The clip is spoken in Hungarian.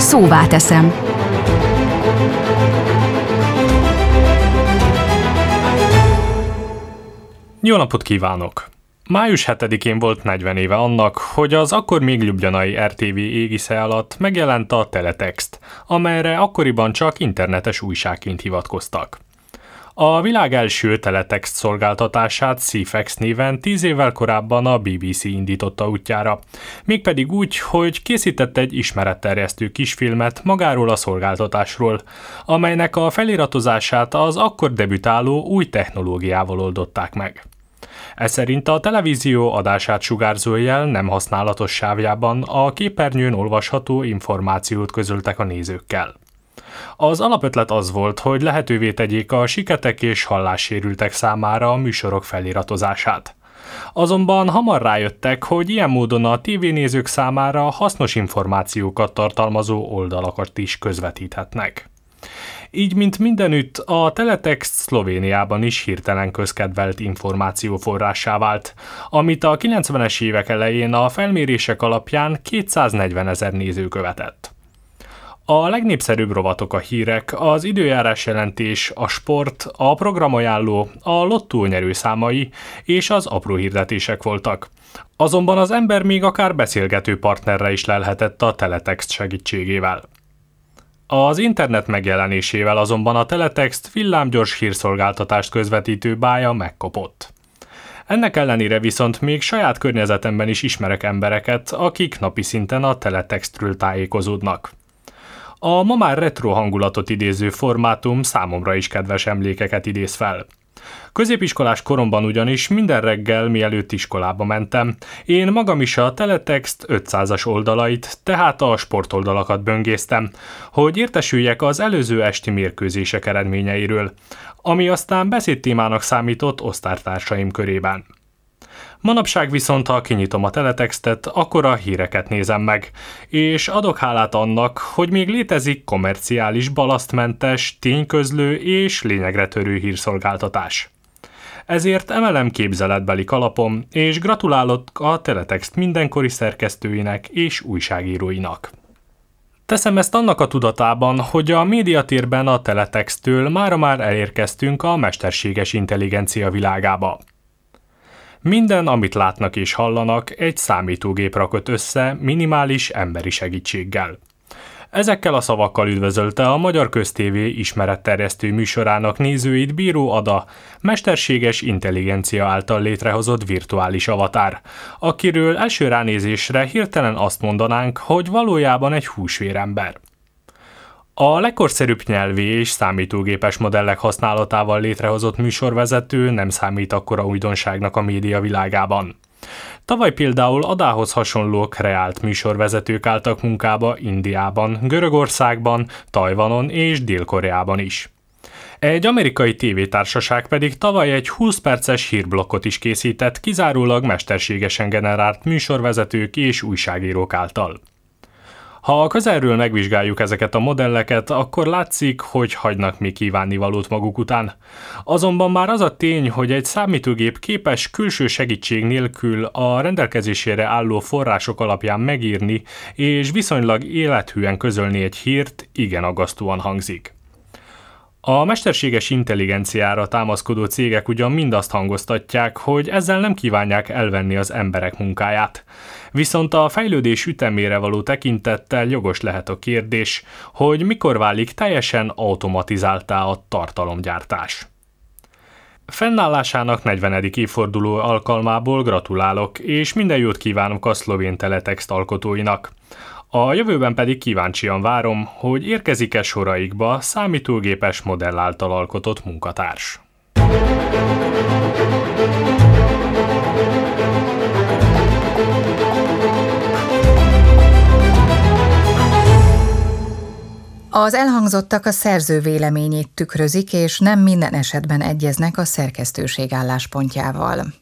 Szóvá teszem. Jó napot kívánok! Május 7-én volt 40 éve annak, hogy az akkor még ljubljanai RTV égisze alatt megjelent a teletext, amelyre akkoriban csak internetes újságként hivatkoztak. A világ első teletext szolgáltatását CFAX néven 10 évvel korábban a BBC indította útjára, mégpedig úgy, hogy készített egy ismeretterjesztő kisfilmet magáról a szolgáltatásról, amelynek a feliratozását az akkor debütáló új technológiával oldották meg. Ez szerint a televízió adását sugárzó jel nem használatos sávjában a képernyőn olvasható információt közöltek a nézőkkel. Az alapötlet az volt, hogy lehetővé tegyék a siketek és hallássérültek számára a műsorok feliratozását. Azonban hamar rájöttek, hogy ilyen módon a tévénézők számára hasznos információkat tartalmazó oldalakat is közvetíthetnek. Így, mint mindenütt, a teletext Szlovéniában is hirtelen közkedvelt információforrássá vált, amit a 90-es évek elején a felmérések alapján 240 000 néző követett. A legnépszerűbb rovatok a hírek, az időjárás jelentés, a sport, a programajánló, a lottó nyerőszámai és az apró hirdetések voltak. Azonban az ember még akár beszélgető partnerre is lelhetett a teletext segítségével. Az internet megjelenésével azonban a teletext villámgyors hírszolgáltatást közvetítő bája megkopott. Ennek ellenére viszont még saját környezetemben is ismerek embereket, akik napi szinten a teletextről tájékozódnak. A ma már retro hangulatot idéző formátum számomra is kedves emlékeket idéz fel. Középiskolás koromban ugyanis minden reggel, mielőtt iskolába mentem, én magam is a teletext 500-as oldalait, tehát a sportoldalakat böngésztem, hogy értesüljek az előző esti mérkőzések eredményeiről, ami aztán beszédtémának számított osztálytársaim körében. Manapság viszont, ha kinyitom a teletextet, akkor a híreket nézem meg, és adok hálát annak, hogy még létezik kommerciális, balasztmentes, tényközlő és lényegre törő hírszolgáltatás. Ezért emelem képzeletbeli kalapom, és gratulálok a teletext mindenkori szerkesztőinek és újságíróinak. Teszem ezt annak a tudatában, hogy a médiatérben a teletexttől mára már elérkeztünk a mesterséges intelligencia világába. Minden, amit látnak és hallanak, egy számítógép rakott össze minimális emberi segítséggel. Ezekkel a szavakkal üdvözölte a Magyar Köztévé ismeretterjesztő műsorának nézőit Bíró Ada, mesterséges intelligencia által létrehozott virtuális avatár, akiről első ránézésre hirtelen azt mondanánk, hogy valójában egy húsvérember. A legkorszerűbb nyelvi és számítógépes modellek használatával létrehozott műsorvezető nem számít akkora újdonságnak a média világában. Tavaly például Adához hasonló kreált műsorvezetők álltak munkába Indiában, Görögországban, Tajvanon és Dél-Koreában is. Egy amerikai tévétársaság pedig tavaly egy 20 perces hírblokkot is készített kizárólag mesterségesen generált műsorvezetők és újságírók által. Ha közelről megvizsgáljuk ezeket a modelleket, akkor látszik, hogy hagynak még kívánnivalót maguk után. Azonban már az a tény, hogy egy számítógép képes külső segítség nélkül a rendelkezésére álló források alapján megírni és viszonylag élethűen közölni egy hírt, igen aggasztóan hangzik. A mesterséges intelligenciára támaszkodó cégek ugyan mind azt hangoztatják, hogy ezzel nem kívánják elvenni az emberek munkáját. Viszont a fejlődés ütemére való tekintettel jogos lehet a kérdés, hogy mikor válik teljesen automatizáltá a tartalomgyártás. Fennállásának 40. évforduló alkalmából gratulálok, és minden jót kívánok a szlovén teletext alkotóinak. A jövőben pedig kíváncsian várom, hogy érkezik-e soraikba számítógépes modell által alkotott munkatárs. Az elhangzottak a szerző véleményét tükrözik, és nem minden esetben egyeznek a szerkesztőség álláspontjával.